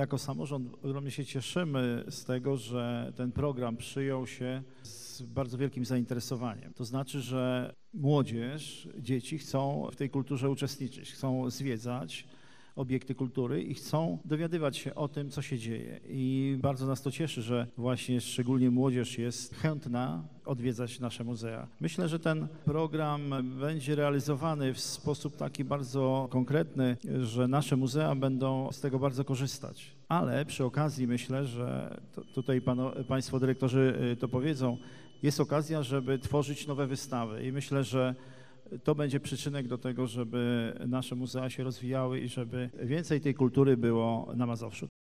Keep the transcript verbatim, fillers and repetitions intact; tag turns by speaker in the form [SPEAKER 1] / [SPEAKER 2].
[SPEAKER 1] jako samorząd ogromnie się cieszymy z tego, że ten program przyjął się z bardzo wielkim zainteresowaniem. To znaczy, że młodzież, dzieci chcą w tej kulturze uczestniczyć, chcą zwiedzać obiekty kultury i chcą dowiadywać się o tym, co się dzieje. I bardzo nas to cieszy, że właśnie szczególnie młodzież jest chętna odwiedzać nasze muzea. Myślę, że ten program będzie realizowany w sposób taki bardzo konkretny, że nasze muzea będą z tego bardzo korzystać. Ale przy okazji myślę, że to, tutaj pano, Państwo dyrektorzy to powiedzą, jest okazja, żeby tworzyć nowe wystawy i myślę, że to będzie przyczynek do tego, żeby nasze muzea się rozwijały i żeby więcej tej kultury było na Mazowszu.